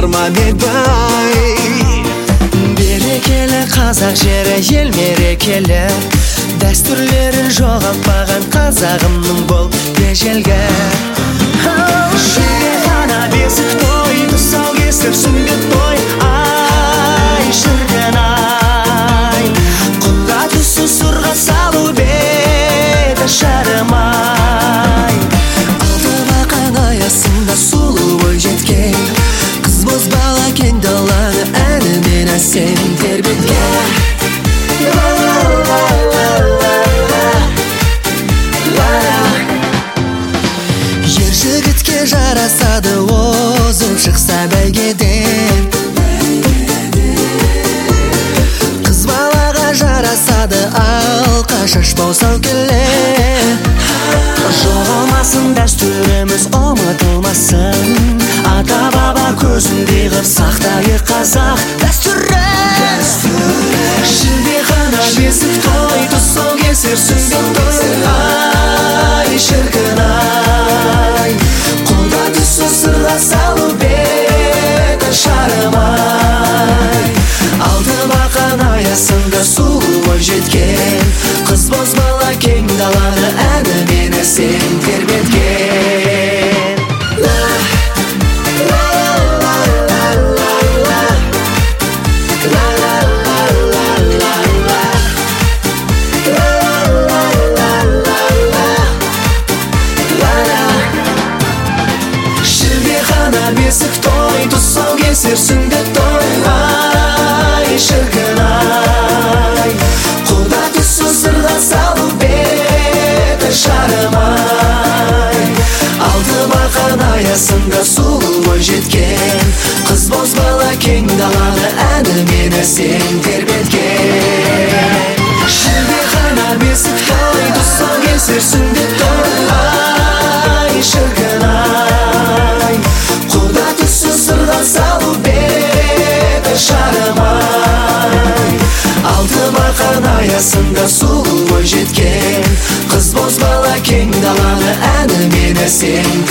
арман бай. Берекелі қазақ жері ел мерекелі, дәстүрлерін жоғалтпаған қазағымның бол ежелгі. Шірғана бесік той, тұсаукесер сүндет той, ай шіркін ай. Құда түсі сұрға салу беті шарымай. Алты бақан аясында сұлу бой жеткен, қыз бозбала кең даланы әнімен әсем тербеткен. Ер жігітке жарасады озып шықса бәйгеден, қыз балаға жарасады алқа шашпау сау келе. Жоғалмасын дәстүріміз, ұмытылмасын, ата баба көзіндей қып сақтайық қазақ дәстүрін. Шілдехана бесік той, тұсаукесер сүндет той, ай шіркін ай. Қолда түсі сырға салу беті шарымай. Алты бақан аясында сұлу бой жеткен, қыз бозбала кең даланы әнімен әсем тербеткен. Бесік той, тұсаукесер сүндет той, ай шіркін ай. Құда түсі сырға салу беті шарымай. Алты бақан аясында сұлу бой жеткен, қыз бозбала кең даланы әнімен әсем тербеткен. Шілдехана бесік той, тұсаукесер сүндет той, ай шіркін ай. Құда түсі сырға салу беті шарымай. Алты бақан аясында сұлу бой жеткен, қыз бозбала кең даланы әнімен әсем